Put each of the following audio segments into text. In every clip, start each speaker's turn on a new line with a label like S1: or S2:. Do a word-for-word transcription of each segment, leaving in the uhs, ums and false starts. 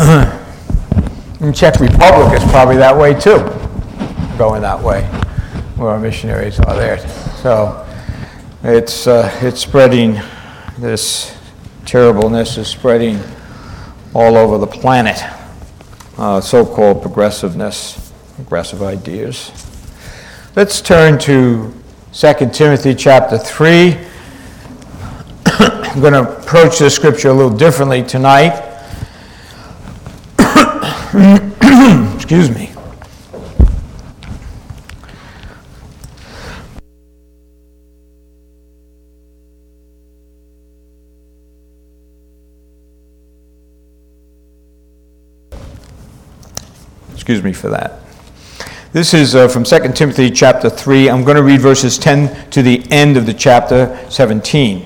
S1: in Czech Republic, it's probably that way too, going that way, where our missionaries are there. So it's uh, it's spreading, this terribleness is spreading all over the planet, uh, so-called progressiveness, progressive ideas. Let's turn to Second Timothy chapter three. I'm going to approach this scripture a little differently tonight. Excuse me. Excuse me for that. This is uh, from Second Timothy chapter three. I'm going to read verses ten to the end of the chapter seventeen.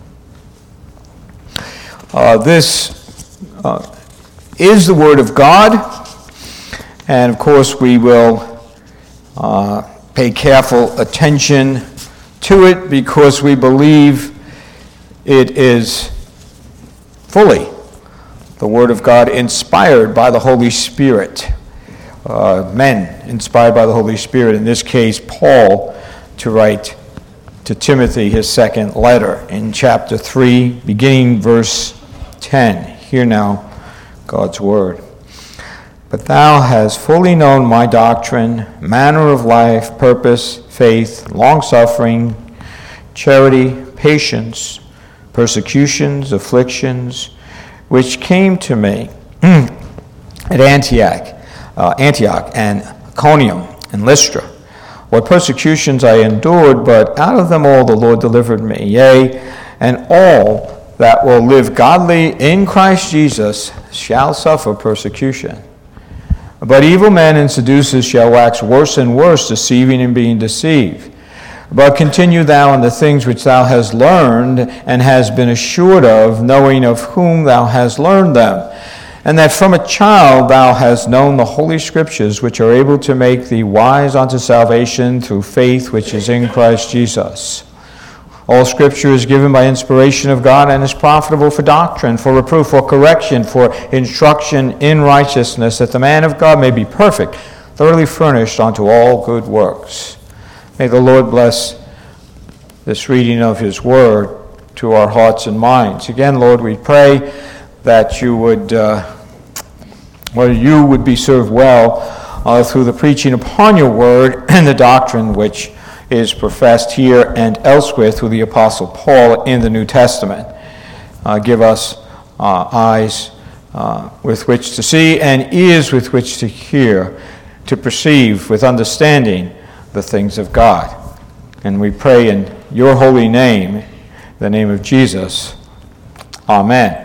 S1: Uh, this uh, is the Word of God, and of course we will uh, pay careful attention to it because we believe it is fully the Word of God inspired by the Holy Spirit. Uh, men inspired by the Holy Spirit, in this case Paul, to write to Timothy his second letter in chapter three, beginning verse ten. Hear now God's word. But thou hast fully known my doctrine, manner of life, purpose, faith, long-suffering, charity, patience, persecutions, afflictions, which came to me at Antioch, uh, Antioch and Iconium and Lystra. What persecutions I endured, but out of them all the Lord delivered me. Yea, and all that will live godly in Christ Jesus shall suffer persecution. But evil men and seducers shall wax worse and worse, deceiving and being deceived. But continue thou in the things which thou hast learned and hast been assured of, knowing of whom thou hast learned them, and that from a child thou hast known the holy scriptures, which are able to make thee wise unto salvation through faith which is in Christ Jesus. All Scripture is given by inspiration of God and is profitable for doctrine, for reproof, for correction, for instruction in righteousness, that the man of God may be perfect, thoroughly furnished unto all good works. May the Lord bless this reading of His Word to our hearts and minds. Again, Lord, we pray that you would, uh, well, you would be served well uh, through the preaching upon your Word and the doctrine which is professed here and elsewhere through the Apostle Paul in the New Testament. Uh, give us uh, eyes uh, with which to see and ears with which to hear, to perceive with understanding the things of God. And we pray in your holy name, the name of Jesus. Amen.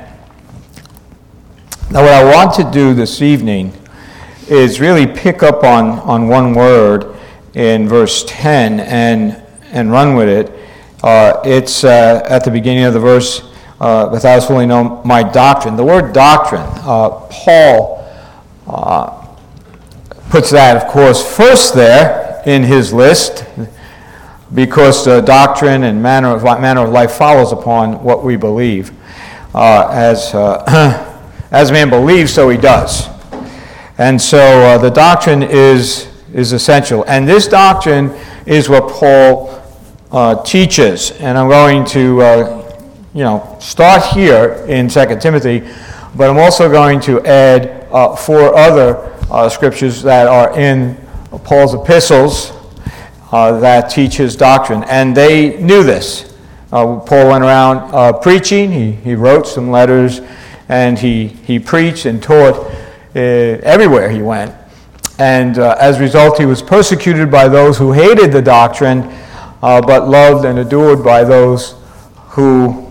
S1: Now what I want to do this evening is really pick up on, on one word in verse ten and and run with it. Uh, it's uh, at the beginning of the verse, uh, but thou hast fully known my doctrine. The word doctrine, uh, Paul uh, puts that, of course, first there in his list, because the doctrine and manner of, manner of life follows upon what we believe. Uh, as, uh, as a man believes, so he does. And so uh, the doctrine is is essential. And this doctrine is what Paul uh, teaches. And I'm going to, uh, you know, start here in Second Timothy, but I'm also going to add uh, four other uh, scriptures that are in Paul's epistles uh, that teach his doctrine. And they knew this. Uh, Paul went around uh, preaching. He, he wrote some letters, and he, he preached and taught uh, everywhere he went. And uh, as a result, he was persecuted by those who hated the doctrine, uh, but loved and adored by those who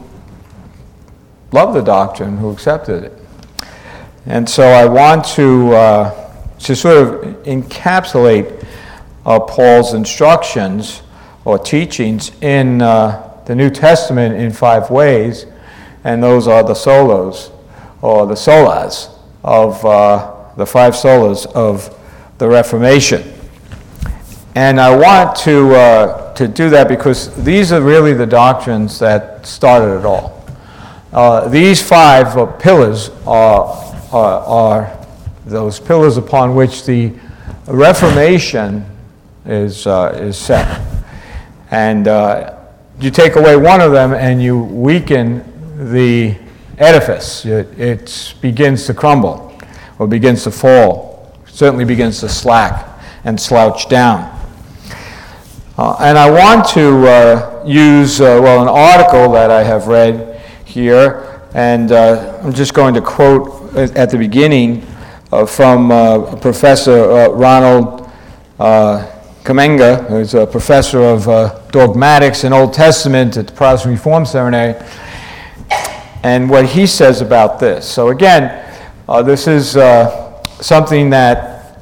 S1: loved the doctrine, who accepted it. And so I want to, uh, to sort of encapsulate uh, Paul's instructions or teachings in uh, the New Testament in five ways, and those are the solas, or the solas, of uh, the five solas of the Reformation. And I want to uh, to do that because these are really the doctrines that started it all. Uh, these five uh, pillars are are, are those pillars upon which the Reformation is, uh, is set. And uh, you take away one of them and you weaken the edifice. It, it begins to crumble or begins to fall. It certainly begins to slack and slouch down. Uh, and I want to uh, use, uh, well, an article that I have read here, and uh, I'm just going to quote at the beginning uh, from uh, Professor uh, Ronald uh, Kamenga, who's a professor of uh, dogmatics and Old Testament at the Protestant Reform Seminary, and what he says about this. So again, uh, this is uh, something that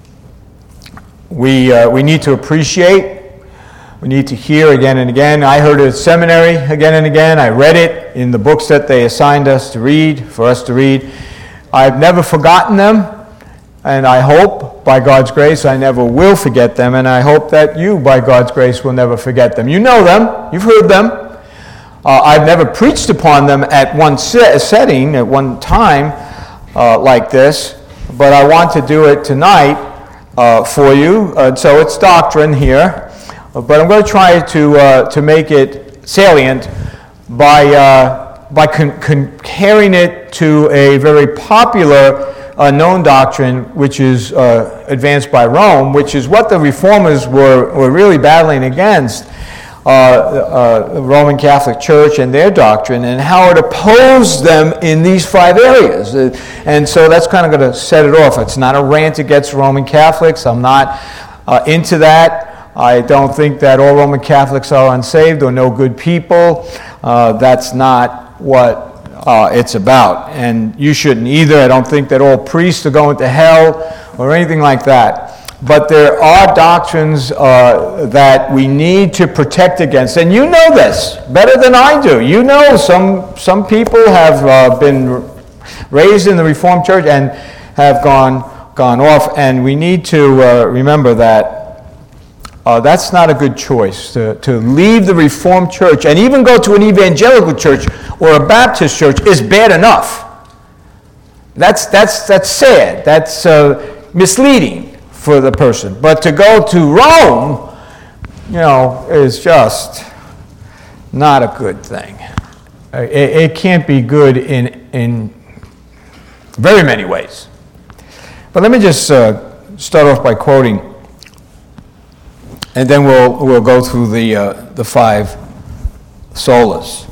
S1: we uh, we need to appreciate. We need to hear again and again. I heard it at seminary again and again. I read it in the books that they assigned us to read, for us to read. I've never forgotten them, and I hope, by God's grace, I never will forget them, and I hope that you, by God's grace, will never forget them. You know them. You've heard them. Uh, I've never preached upon them at one se- setting, at one time uh, like this, but I want to do it tonight uh, for you. Uh, so it's doctrine here. But I'm going to try to uh, to make it salient by uh, by con- comparing it to a very popular uh, known doctrine, which is uh, advanced by Rome, which is what the Reformers were were really battling against, uh, uh, the Roman Catholic Church and their doctrine, and how it opposed them in these five areas. Uh, and so that's kind of going to set it off. It's not a rant against Roman Catholics. I'm not uh, into that. I don't think that all Roman Catholics are unsaved or no good people. Uh, that's not what uh, it's about. And you shouldn't either. I don't think that all priests are going to hell or anything like that. But there are doctrines uh, that we need to protect against. And you know this better than I do. You know some, some people have uh, been raised in the Reformed Church and have gone, gone off. And we need to uh, remember that Uh, that's not a good choice, to, to leave the Reformed Church and even go to an evangelical church or a Baptist church is bad enough. That's, that's, that's sad. That's uh, misleading for the person. But to go to Rome, you know, is just not a good thing. It, it can't be good in, in very many ways. But let me just uh, start off by quoting, and then we'll we'll go through the uh, the five solas.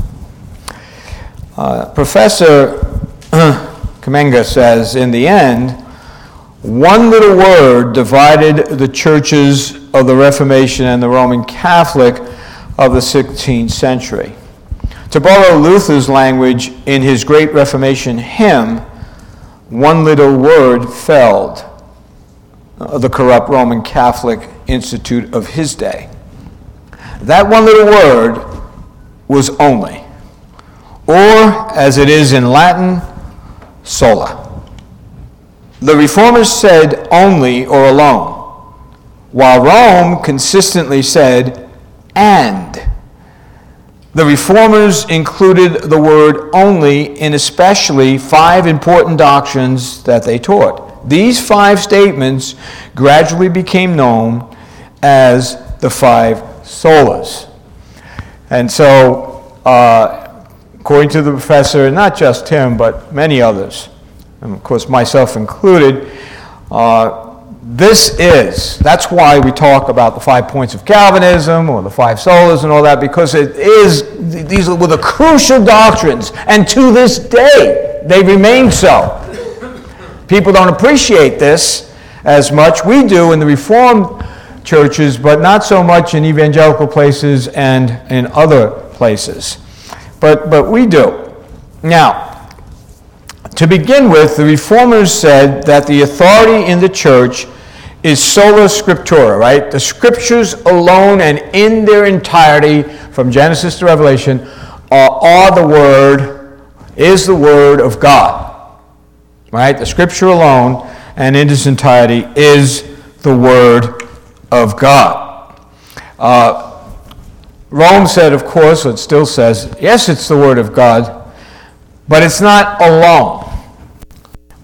S1: Uh, Professor Kamenga says, in the end, one little word divided the churches of the Reformation and the Roman Catholic of the sixteenth century. To borrow Luther's language in his great Reformation hymn, one little word felled the corrupt Roman Catholic institute of his day. That one little word was only, or as it is in Latin, sola. The Reformers said only or alone, while Rome consistently said and. The Reformers included the word only in especially five important doctrines that they taught. These five statements gradually became known as the five solas. And so, uh, according to the professor, not just him, but many others, and of course myself included, uh, this is, that's why we talk about the five points of Calvinism or the five solas and all that, because it is, these were the crucial doctrines, and to this day they remain so. People don't appreciate this as much. We do in the Reformed churches, but not so much in evangelical places and in other places. But but we do. Now, to begin with, the Reformers said that the authority in the church is sola scriptura, right? The scriptures alone and in their entirety, from Genesis to Revelation, are, are the word, is the word of God. Right? The scripture alone and in its entirety is the word of God. Uh, Rome said, of course, it still says, yes, it's the word of God, but it's not alone.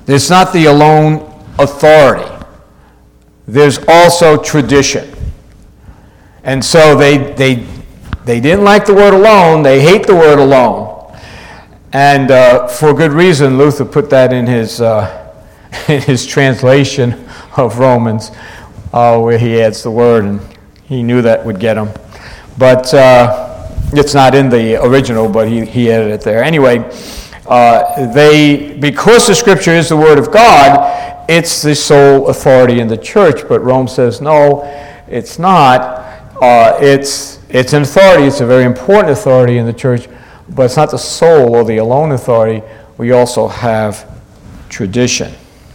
S1: There's not the alone authority. There's also tradition. And so they they they didn't like the word alone. They hate the word alone. And uh, for good reason, Luther put that in his uh, in his translation of Romans, uh, where he adds the word, and he knew that would get him. But uh, it's not in the original, but he, he added it there. Anyway, uh, they because the Scripture is the Word of God, it's the sole authority in the church. But Rome says, no, it's not. Uh, it's it's an authority. It's a very important authority in the church, but it's not the sole or the alone authority. We also have tradition.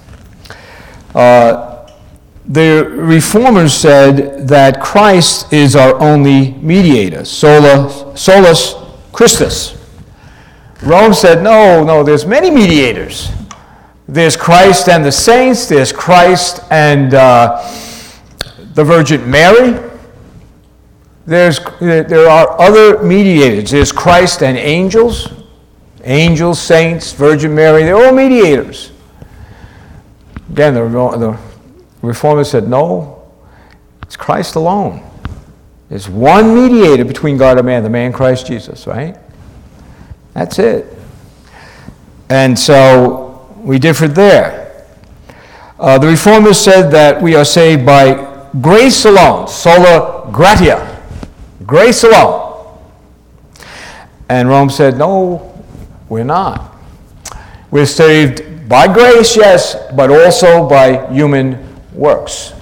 S1: Uh, the Reformers said that Christ is our only mediator, sola, solus Christus. Rome said, no, no, there's many mediators. There's Christ and the saints. There's Christ and uh, the Virgin Mary. There's, there are other mediators. There's Christ and angels. Angels, saints, Virgin Mary, they're all mediators. Again, the, the Reformers said, no, it's Christ alone. There's one mediator between God and man, the man Christ Jesus, right? That's it. And so we differed there. Uh, the Reformers said that we are saved by grace alone, sola gratia, grace alone. And Rome said, no, we're not. We're saved by grace, yes, but also by human works.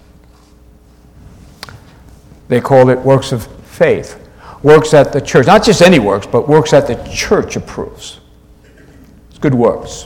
S1: They called it works of faith. Works that the church, not just any works, but works that the church approves. It's good works.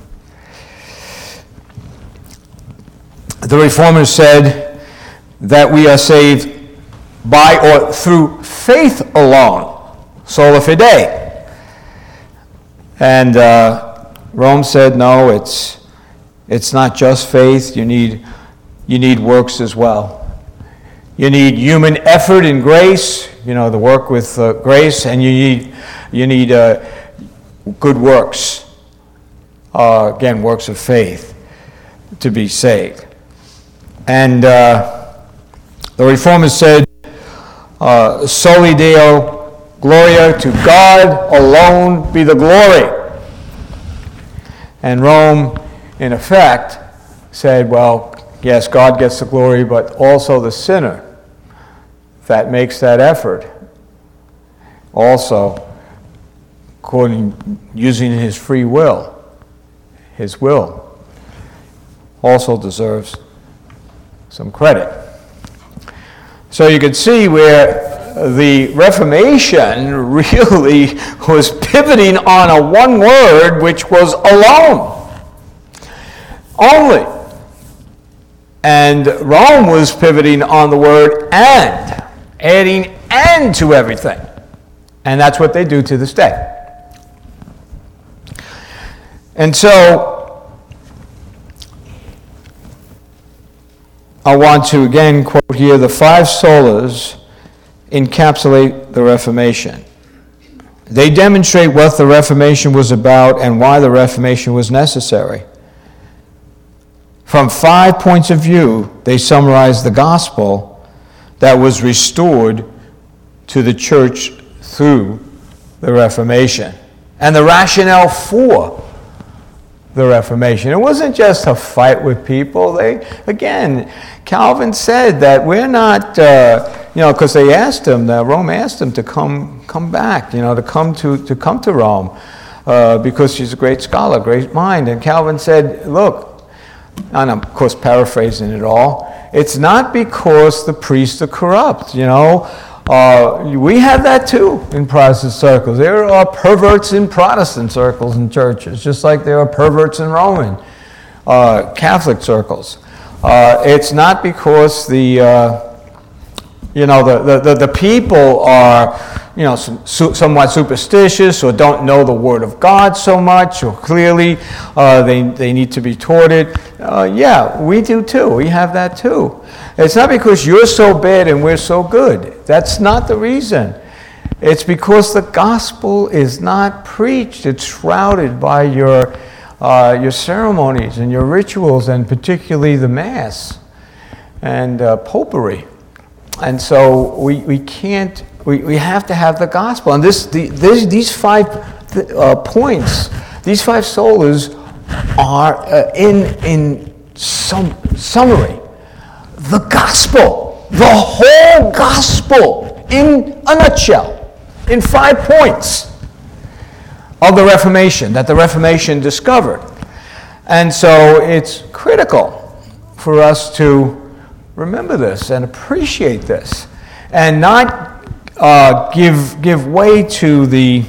S1: The Reformers said that we are saved by or through faith alone, sola fide. And uh, Rome said, no, it's it's not just faith. You need you need works as well. You need human effort and grace, you know, the work with uh, grace, and you need you need uh, good works. Uh, again, works of faith to be saved. And uh, the Reformers said, uh, "Soli Deo Gloria, to God alone be the glory." And Rome, in effect, said, "Well, yes, God gets the glory, but also the sinner that makes that effort, also, according using his free will, his will, also deserves some credit." So you can see where the Reformation really was pivoting on a one word, which was alone, only. And Rome was pivoting on the word and, adding and to everything. And that's what they do to this day. And so, I want to again quote here, the five solas encapsulate the Reformation. They demonstrate what the Reformation was about and why the Reformation was necessary. From five points of view, they summarize the gospel that was restored to the church through the Reformation and the rationale for the Reformation. It wasn't just a fight with people. They, again, Calvin said that we're not, uh, you know, because they asked him, uh, Rome asked him to come, come back, you know, to come to to come to Rome uh, because she's a great scholar, great mind. And Calvin said, look. And I'm, of course, paraphrasing it all. It's not because the priests are corrupt, you know. Uh, we have that too in Protestant circles. There are perverts in Protestant circles and churches, just like there are perverts in Roman uh, Catholic circles. Uh, it's not because the, uh, you know, the, the, the people are, you know, some, somewhat superstitious or don't know the Word of God so much, or clearly uh, they, they need to be taught it. Uh, yeah, we do too. We have that too. It's not because you're so bad and we're so good. That's not the reason. It's because the gospel is not preached. It's shrouded by your uh, your ceremonies and your rituals, and particularly the Mass and uh, popery. And so we, we can't, we, we have to have the gospel. And this, the, this, these five uh, points, these five solas are uh, in, in some summary, the gospel, the whole gospel in a nutshell, in five points of the Reformation, that the Reformation discovered. And so it's critical for us to remember this and appreciate this, and not uh, give give way to the,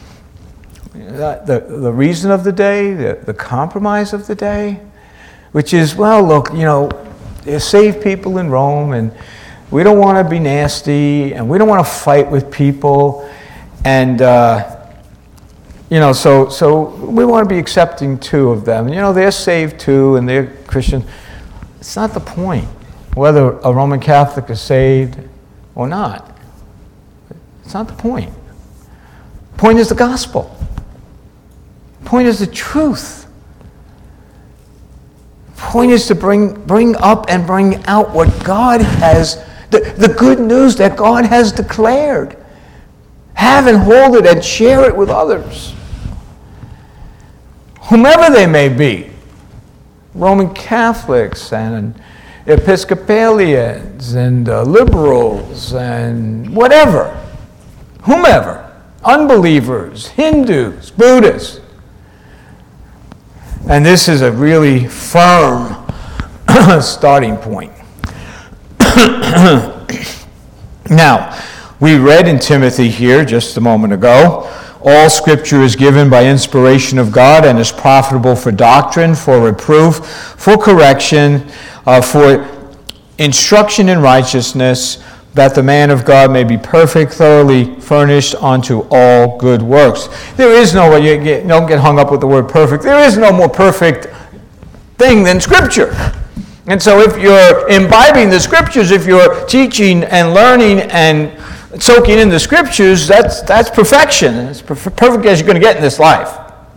S1: the the reason of the day, the, the compromise of the day, which is, well, look, you know, there's saved people in Rome, and we don't want to be nasty, and we don't want to fight with people, and uh, you know, so so we want to be accepting too of them. You know, they're saved too, and they're Christian. It's not the point whether a Roman Catholic is saved or not. It's not the point. The point is the gospel. The point is the truth. The point is to bring, bring up and bring out what God has, the, the good news that God has declared. Have and hold it and share it with others, whomever they may be. Roman Catholics and Episcopalians and uh, liberals and whatever, whomever, unbelievers, Hindus, Buddhists. And this is a really firm starting point. Now, we read in Timothy here just a moment ago, all Scripture is given by inspiration of God and is profitable for doctrine, for reproof, for correction, uh, for instruction in righteousness, that the man of God may be perfect, thoroughly furnished unto all good works. There is no way, you get, don't get hung up with the word perfect, there is no more perfect thing than Scripture. And so if you're imbibing the Scriptures, if you're teaching and learning and soaking in the Scriptures, that's that's perfection. It's perfect as you're going to get in this life.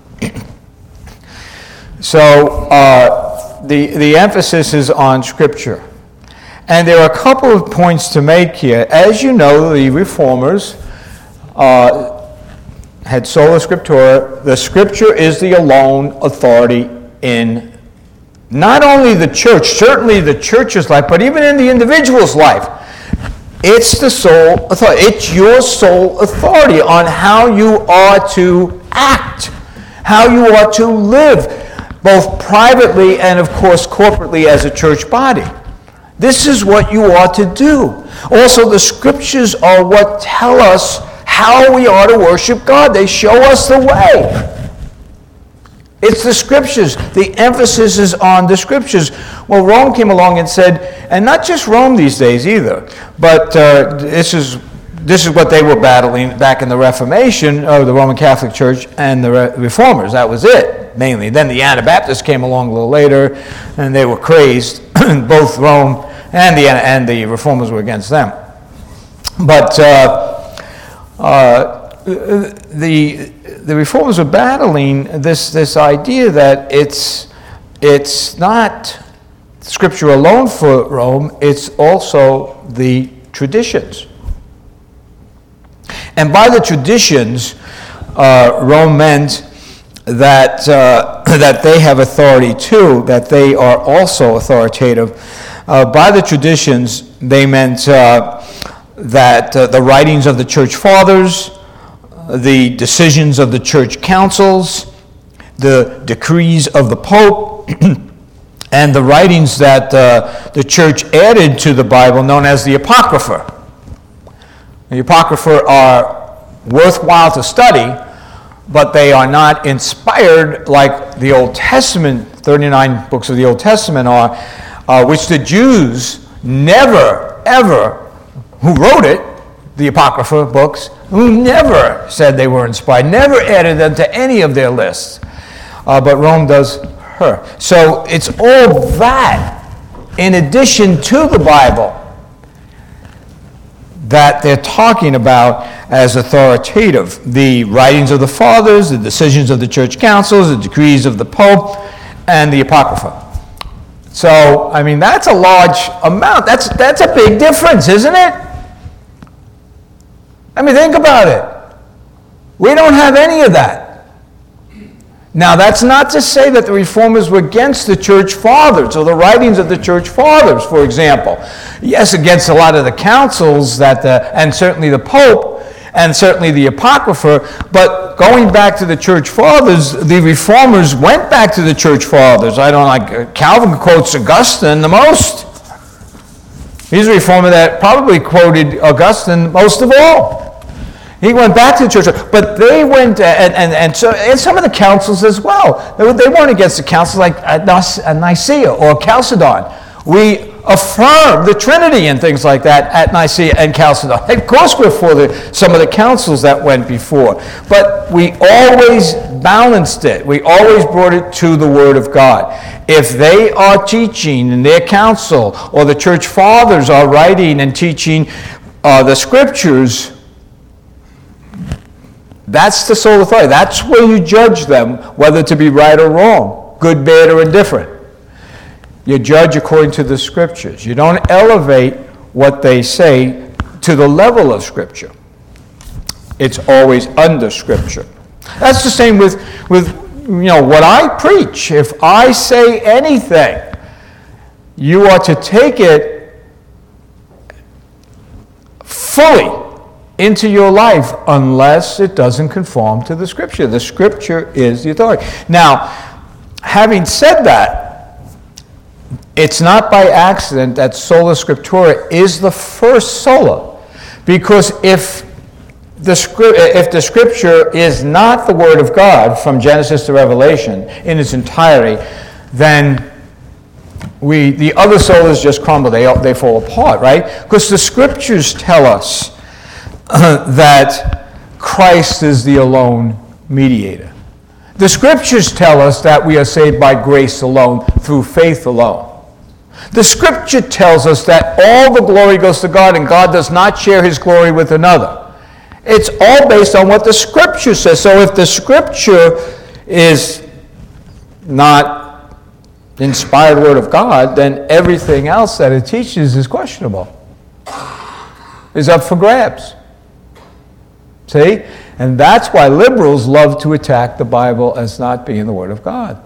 S1: So uh, the the emphasis is on Scripture, and there are a couple of points to make here. As you know, the Reformers uh, had sola scriptura. The Scripture is the alone authority in not only the church, certainly the church's life, but even in the individual's life. It's the sole authority. It's your sole authority on how you are to act, how you are to live, both privately and, of course, corporately as a church body. This is what you are to do. Also, the Scriptures are what tell us how we are to worship God. They show us the way. It's the Scriptures. The emphasis is on the Scriptures. Well, Rome came along and said, and not just Rome these days either, but uh, this is this is what they were battling back in the Reformation of the Roman Catholic Church and the Re- Reformers. That was it, mainly. Then the Anabaptists came along a little later, and they were crazed. Both Rome and the and the Reformers were against them. But uh, uh, the the Reformers were battling this this idea that it's it's not Scripture alone for Rome, it's also the traditions. And by the traditions, uh, Rome meant that uh, that they have authority too, that they are also authoritative. Uh, by the traditions, they meant uh, that uh, the writings of the church fathers, the decisions of the church councils, the decrees of the Pope, and the writings that uh, the church added to the Bible, known as the Apocrypha. The Apocrypha are worthwhile to study, but they are not inspired like the Old Testament, thirty-nine books of the Old Testament are, uh, which the Jews never, ever, who wrote it, the Apocrypha books, who never said they were inspired, never added them to any of their lists. Uh, but Rome does her. So it's all that in addition to the Bible that they're talking about as authoritative. The writings of the fathers, the decisions of the church councils, the decrees of the Pope, and the Apocrypha. So, I mean, that's a large amount. That's, that's a big difference, isn't it? I mean, think about it. We don't have any of that. Now, that's not to say that the Reformers were against the Church Fathers or the writings of the Church Fathers, for example. Yes, against a lot of the councils that the, and certainly the Pope and certainly the Apocrypha, but going back to the Church Fathers, the Reformers went back to the Church Fathers. I don't like, Calvin quotes Augustine the most. He's a Reformer that probably quoted Augustine most of all. He went back to the church, but they went, uh, and, and, and, so, and some of the councils as well. They, they weren't against the councils like Nicaea or Chalcedon. We affirm the Trinity and things like that at Nicaea and Chalcedon. Of course, we're for the, some of the councils that went before, but we always balanced it. We always brought it to the Word of God. If they are teaching in their council, or the church fathers are writing and teaching uh, the Scriptures, that's the sole authority. That's where you judge them, whether to be right or wrong, good, bad, or indifferent. You judge according to the Scriptures. You don't elevate what they say to the level of Scripture. It's always under Scripture. That's the same with, with you know, what I preach. If I say anything, you are to take it fully into your life unless it doesn't conform to the Scripture. The Scripture is the authority. Now, having said that, it's not by accident that sola scriptura is the first sola, because if the, if the Scripture is not the Word of God from Genesis to Revelation in its entirety, then we the other solas just crumble, they, they fall apart, right? Because the Scriptures tell us that Christ is the alone mediator. The Scriptures tell us that we are saved by grace alone, through faith alone. The Scripture tells us that all the glory goes to God, and God does not share His glory with another. It's all based on what the Scripture says. So if the Scripture is not the inspired Word of God, then everything else that it teaches is questionable, is up for grabs. See? And that's why liberals love to attack the Bible as not being the Word of God.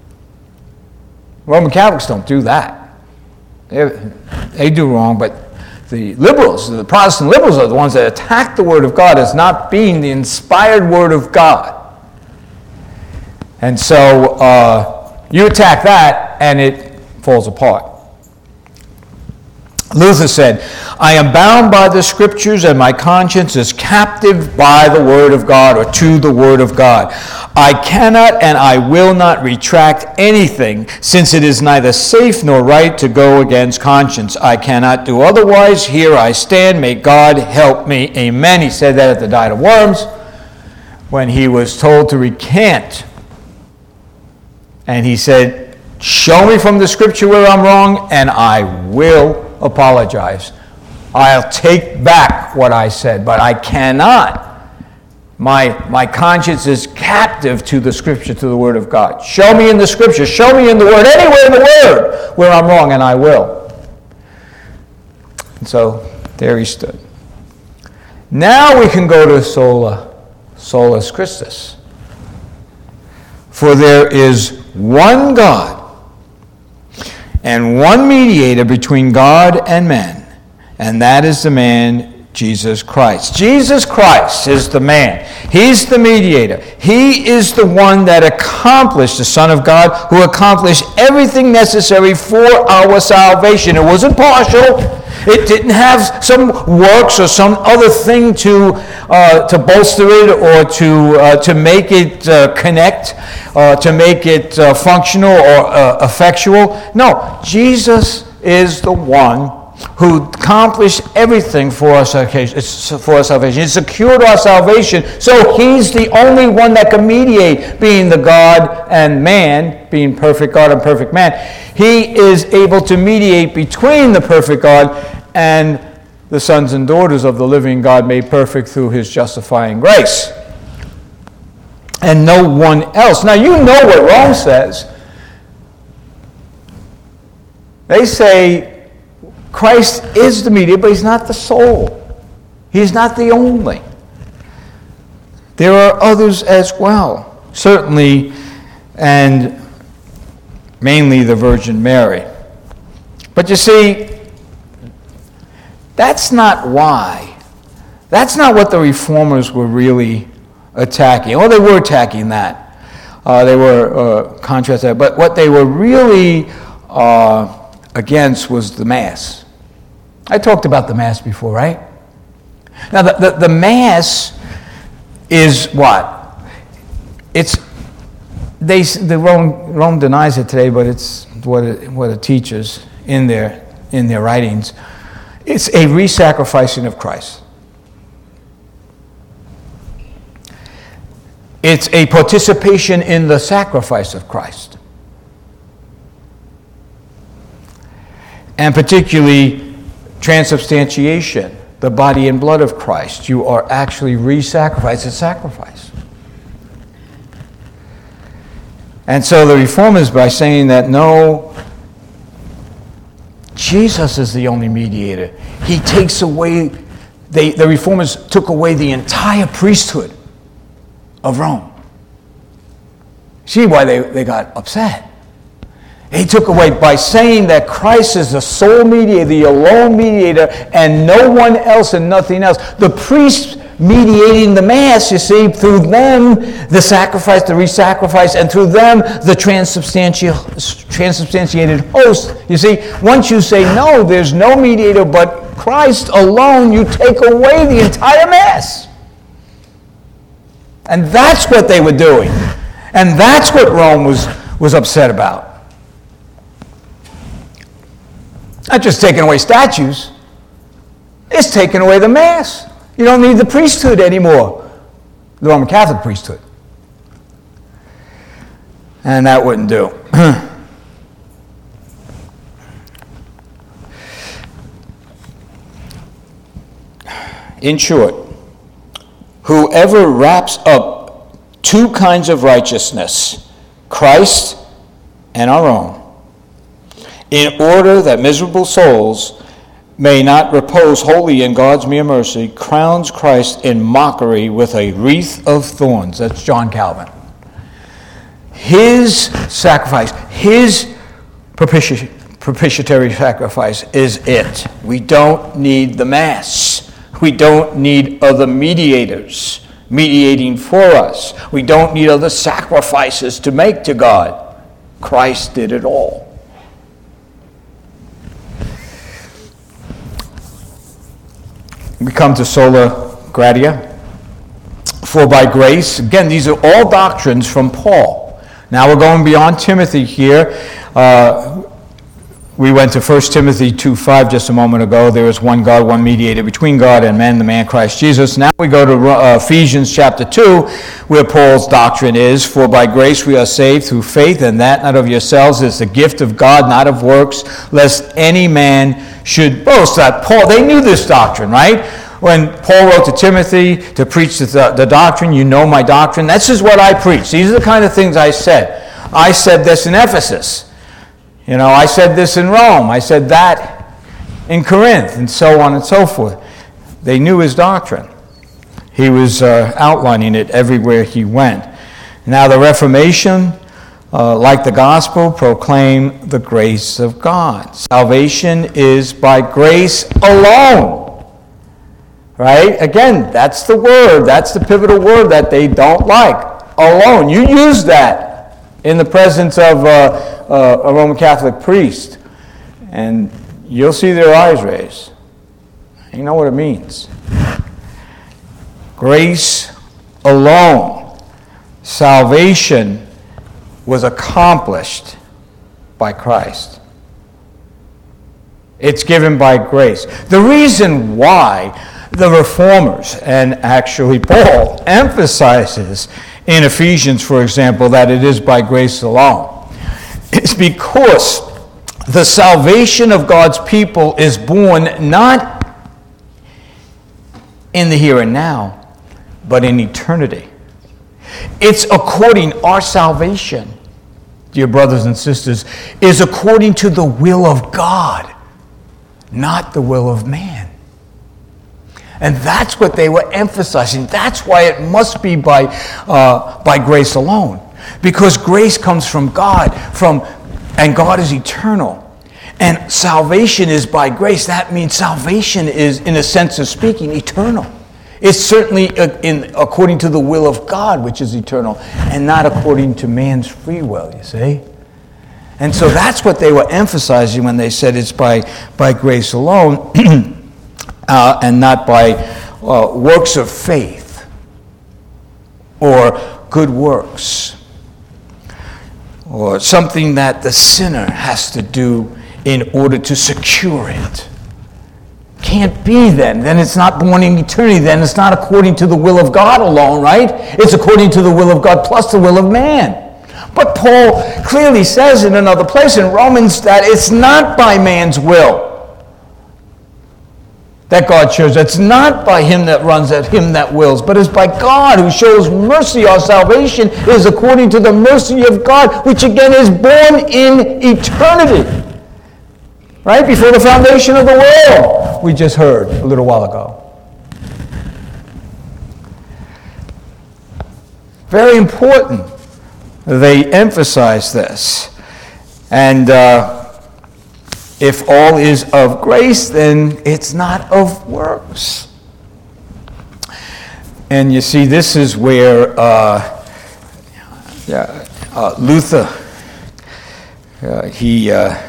S1: Roman Catholics don't do that. They, they do wrong, but the liberals, the Protestant liberals, are the ones that attack the Word of God as not being the inspired Word of God. And so uh, you attack that, and it falls apart. Luther said, I am bound by the Scriptures, and my conscience is captive by the Word of God, or to the Word of God. I cannot and I will not retract anything, since it is neither safe nor right to go against conscience. I cannot do otherwise. Here I stand. May God help me. Amen. He said that at the Diet of Worms when he was told to recant. And he said, show me from the Scripture where I'm wrong, and I will apologize. I'll take back what I said, but I cannot. My, my conscience is captive to the Scripture, to the Word of God. Show me in the Scripture, show me in the Word, anywhere in the Word where I'm wrong, and I will. And so there he stood. Now we can go to sola, solus Christus. For there is one God and one mediator between God and man, and that is the man Jesus Christ. Jesus Christ is the man. He's the mediator. He is the one that accomplished, the Son of God, who accomplished everything necessary for our salvation. It wasn't partial. It didn't have some works or some other thing to uh, to bolster it or to uh, to make it uh, connect, uh, to make it uh, functional or uh, effectual. No, Jesus is the one who accomplished everything for our salvation. For our salvation, He secured our salvation. So He's the only one that can mediate, being the God and man, being perfect God and perfect man. He is able to mediate between the perfect God and the sons and daughters of the living God made perfect through his justifying grace. And no one else. Now, you know what Rome says. They say Christ is the mediator, but he's not the sole. He's not the only. There are others as well, certainly, and mainly the Virgin Mary. But you see, that's not why. That's not what the Reformers were really attacking. Well, they were attacking that. Uh, they were uh, contrasting that. But what they were really uh, against was the Mass. I talked about the Mass before, right? Now, the, the, the Mass is what? It's, they, the Rome, Rome denies it today, but it's what it, what it teaches in their, in their writings. It's a re-sacrificing of Christ. It's a participation in the sacrifice of Christ. And particularly transubstantiation, the body and blood of Christ. You are actually re-sacrificed. It's sacrifice. And so the Reformers, by saying that no, Jesus is the only mediator. He takes away, they, the Reformers took away the entire priesthood of Rome. See why they, they got upset. He took away, by saying that Christ is the sole mediator, the alone mediator, and no one else and nothing else. The priests mediating the Mass, you see, through them, the sacrifice, the re-sacrifice, and through them, the transubstantiated host. You see, once you say, no, there's no mediator but Christ alone, you take away the entire Mass. And that's what they were doing. And that's what Rome was, was upset about. Not just taking away statues. It's taking away the Mass. You don't need the priesthood anymore. The Roman Catholic priesthood. And that wouldn't do. In short, whoever wraps up two kinds of righteousness, Christ and our own, in order that miserable souls may not repose wholly in God's mere mercy, crowns Christ in mockery with a wreath of thorns. That's John Calvin. His sacrifice, his propiti- propitiatory sacrifice is it. We don't need the Mass. We don't need other mediators mediating for us. We don't need other sacrifices to make to God. Christ did it all. We come to sola gratia. For by grace, again, these are all doctrines from Paul. Now we're going beyond Timothy here. Uh, we went to First Timothy two five just a moment ago. There is one God, one mediator between God and men, the man Christ Jesus. Now we go to uh, Ephesians chapter two, where Paul's doctrine is, for by grace we are saved through faith, and that not of yourselves is the gift of God, not of works, lest any man should boast. That Paul, they knew this doctrine, right? When Paul wrote to Timothy to preach the, the doctrine, you know my doctrine. This is what I preach. These are the kind of things I said. I said this in Ephesus. You know, I said this in Rome. I said that in Corinth, and so on and so forth. They knew his doctrine. He was uh, outlining it everywhere he went. Now the Reformation, uh, like the gospel, proclaim the grace of God. Salvation is by grace alone. Right? Again, that's the word. That's the pivotal word that they don't like. Alone. You use that in the presence of uh, uh, a Roman Catholic priest, and you'll see their eyes raised. You know what it means. Grace alone. Salvation was accomplished by Christ. It's given by grace. The reason why the Reformers, and actually Paul, emphasizes in Ephesians, for example, that it is by grace alone, is because the salvation of God's people is born not in the here and now, but in eternity. It's according, our salvation, dear brothers and sisters, is according to the will of God, not the will of man. And that's what they were emphasizing. That's why it must be by, uh, by grace alone. Because grace comes from God, from, and God is eternal. And salvation is by grace. That means salvation is, in a sense of speaking, eternal. It's certainly in, according to the will of God, which is eternal, and not according to man's free will, you see? And so that's what they were emphasizing when they said it's by, by grace alone, uh, and not by uh, works of faith or good works, or something that the sinner has to do in order to secure it. Can't be then. Then it's not born in eternity. Then it's not according to the will of God alone, right? It's according to the will of God plus the will of man. But Paul clearly says in another place in Romans that it's not by man's will that God shows. It's not by him that runs, at him that wills, but it's by God who shows mercy. Our salvation is according to the mercy of God, which again is born in eternity. Right? Before the foundation of the world, we just heard a little while ago. Very important. They emphasize this. And uh, if all is of grace, then it's not of works. And you see, this is where uh, yeah, uh, Luther, uh, he... Uh,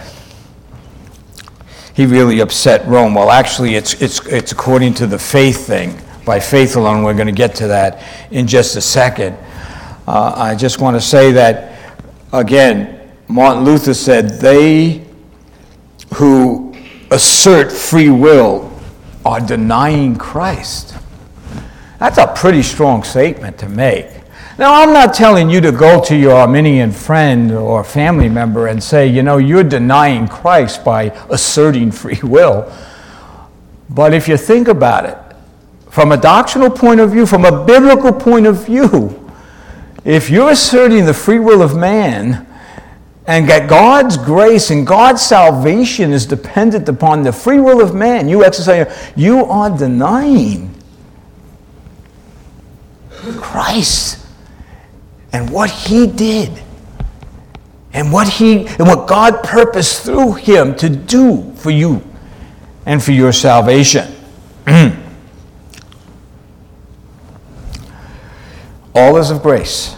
S1: He really upset Rome. Well, actually, it's it's it's according to the faith thing. By faith alone, we're going to get to that in just a second. Uh, I just want to say that, again, Martin Luther said, they who assert free will are denying Christ. That's a pretty strong statement to make. Now, I'm not telling you to go to your Arminian friend or family member and say, you know, you're denying Christ by asserting free will. But if you think about it, from a doctrinal point of view, from a biblical point of view, if you're asserting the free will of man, and that God's grace and God's salvation is dependent upon the free will of man, you exercise, you are denying Christ. And what he did, and what he and what God purposed through him to do for you and for your salvation. All is of grace.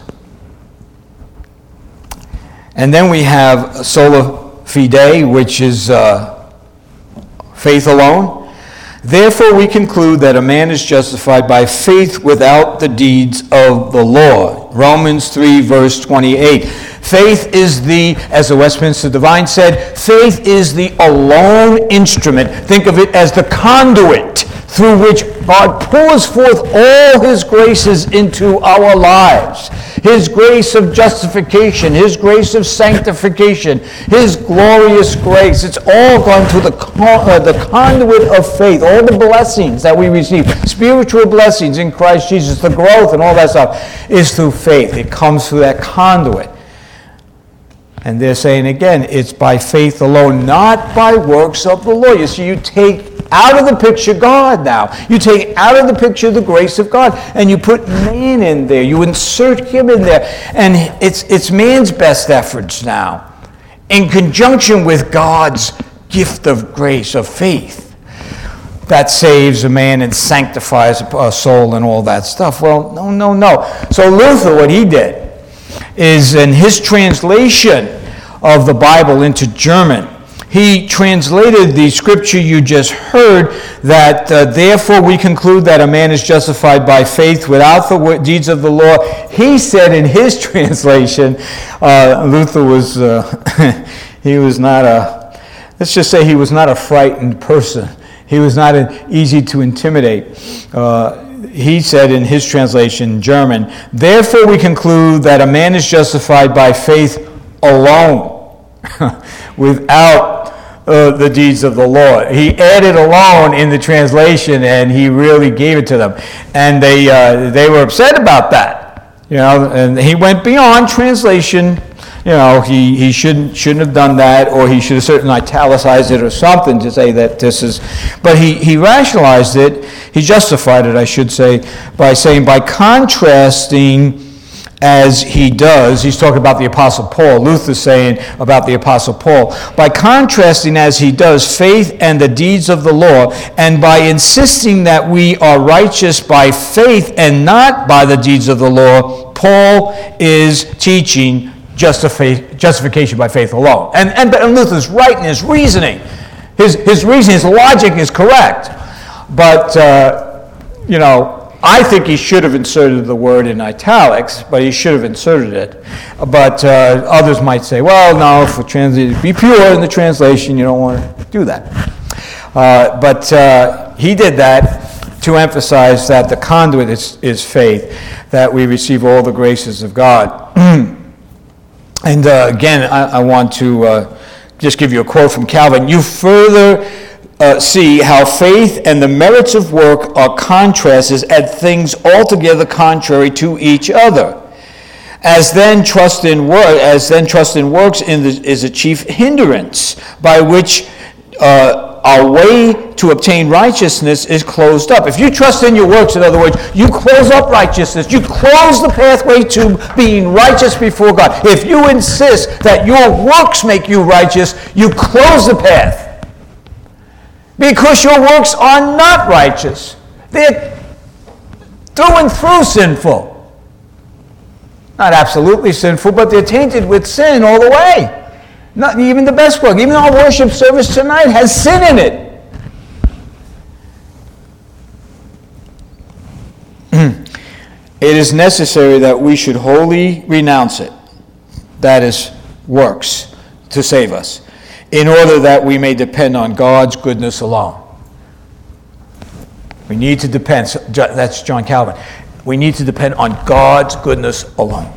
S1: And then we have sola fide, which is uh, faith alone. Therefore, we conclude that a man is justified by faith without the deeds of the law. Romans three, verse twenty-eight. Faith is the, as the Westminster Divine said, faith is the alone instrument. Think of it as the conduit through which God pours forth all his graces into our lives. His grace of justification, his grace of sanctification, his glorious grace. It's all gone to the, con- uh, the conduit of faith. All the blessings that we receive, spiritual blessings in Christ Jesus, the growth and all that stuff, is through faith. It comes through that conduit. And they're saying again, it's by faith alone, not by works of the law. You see, you take out of the picture God now. You take out of the picture the grace of God, and you put man in there. You insert him in there. And it's it's man's best efforts now, in conjunction with God's gift of grace, of faith, that saves a man and sanctifies a soul and all that stuff. Well, no, no, no. So Luther, what he did is, in his translation of the Bible into German, he translated the scripture you just heard, that uh, therefore we conclude that a man is justified by faith without the deeds of the law. He said in his translation, uh, Luther was, uh, he was not a, let's just say he was not a frightened person. He was not an easy to intimidate. Uh, he said in his translation in German, therefore we conclude that a man is justified by faith alone, without uh, the deeds of the Lord. He added alone in the translation, and he really gave it to them. And they uh, they were upset about that. You know, and he went beyond translation. You know, he, he shouldn't shouldn't have done that, or he should have certainly italicized it or something to say that this is, but he, he rationalized it, he justified it, I should say, by saying, by contrasting as he does, he's talking about the Apostle Paul, Luther's saying about the Apostle Paul, by contrasting as he does faith and the deeds of the law, and by insisting that we are righteous by faith and not by the deeds of the law, Paul is teaching Justifi- justification by faith alone. And, and, and Luther's right in his reasoning. His, his reasoning, his logic is correct. But, uh, you know, I think he should have inserted the word in italics, but he should have inserted it. But uh, others might say, well, no, for translate, be pure in the translation, you don't want to do that. Uh, but uh, he did that to emphasize that the conduit is, is faith, that we receive all the graces of God. And uh, again, I, I want to uh, just give you a quote from Calvin. You further uh, see how faith and the merits of work are contrasts at things altogether contrary to each other. As then trust in work, as then trust in works in the, is a chief hindrance by which uh, our way to obtain righteousness is closed up. If you trust in your works, in other words, you close up righteousness. You close the pathway to being righteous before God. If you insist that your works make you righteous, you close the path. Because your works are not righteous. They're through and through sinful. Not absolutely sinful, but they're tainted with sin all the way. Not even the best work. Even our worship service tonight has sin in it. It is necessary that we should wholly renounce it, that is, works, to save us, in order that we may depend on God's goodness alone. We need to depend, that's John Calvin, we need to depend on God's goodness alone.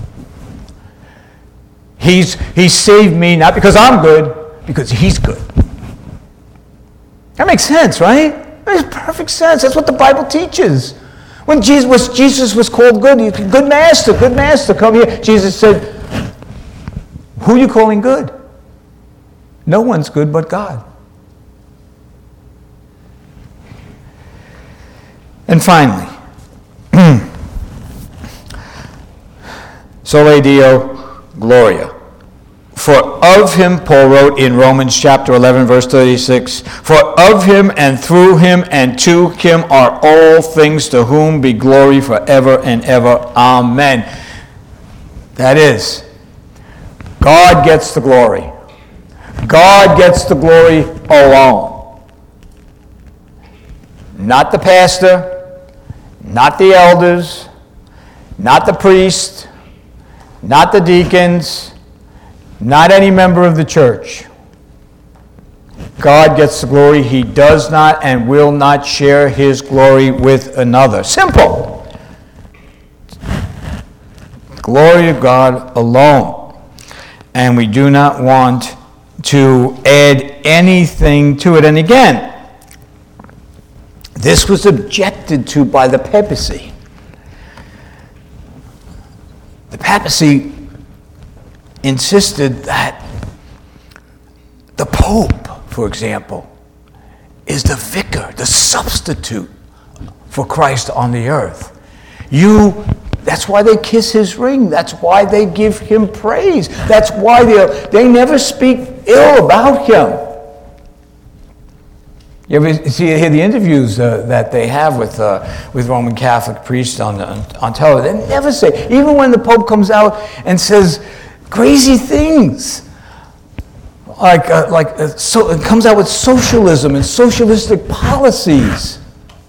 S1: He's, he saved me not because I'm good, because he's good. That makes sense, right? That makes perfect sense. That's what the Bible teaches. When Jesus was, Jesus was called good, good master, good master, come here. Jesus said, who are you calling good? No one's good but God. And finally, Soli Deo Gloria. For of him, Paul wrote in Romans chapter eleven, verse thirty-six, for of him and through him and to him are all things, to whom be glory forever and ever. Amen. That is, God gets the glory. God gets the glory alone. Not the pastor, not the elders, not the priest, not the deacons, not any member of the church. God gets the glory. He does not and will not share his glory with another. Simple. Glory to God alone. And we do not want to add anything to it. And again, this was objected to by the papacy. The papacy insisted that the Pope, for example, is the vicar, the substitute for Christ on the earth. You, that's why they kiss his ring. That's why they give him praise. That's why they they never speak ill about him. You ever see hear the interviews uh, that they have with uh, with Roman Catholic priests on, on on television? They never say, even when the Pope comes out and says crazy things, like uh, like uh, so, it comes out with socialism and socialistic policies,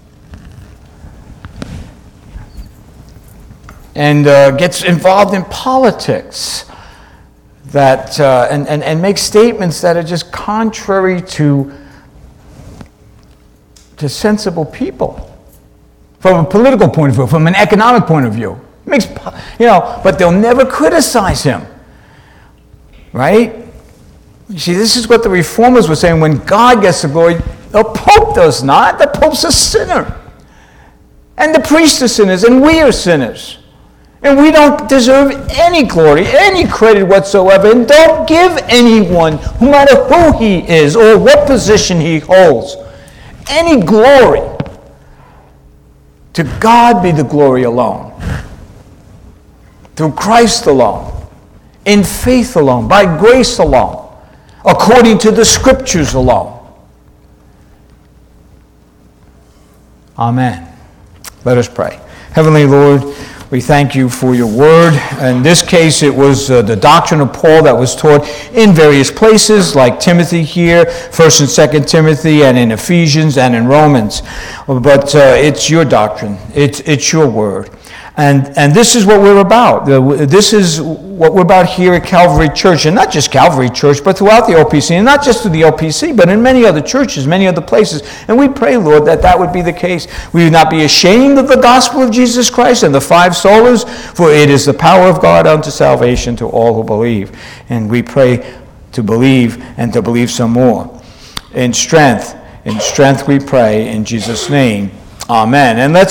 S1: and uh, gets involved in politics, that uh, and, and and makes statements that are just contrary to to sensible people, from a political point of view, from an economic point of view. It makes, you know, but they'll never criticize him, right? You see, this is what the Reformers were saying. When God gets the glory, the Pope does not. The Pope's a sinner. And the priests are sinners, and we are sinners. And we don't deserve any glory, any credit whatsoever, and don't give anyone, no matter who he is or what position he holds, any glory. To God be the glory alone. Through Christ alone. In faith alone. By grace alone. According to the Scriptures alone. Amen. Let us pray. Heavenly Lord, we thank you for your word. In this case, it was uh, the doctrine of Paul that was taught in various places, like Timothy here, First and Second Timothy, and in Ephesians and in Romans. But uh, it's your doctrine. It's, it's your word. And, and this is what we're about. This is what we're about here at Calvary Church, and not just Calvary Church, but throughout the O P C, and not just through the O P C, but in many other churches, many other places. And we pray, Lord, that that would be the case. We would not be ashamed of the gospel of Jesus Christ and the five solas, for it is the power of God unto salvation to all who believe. And we pray to believe and to believe some more. In strength, in strength we pray, in Jesus' name. Amen. And let's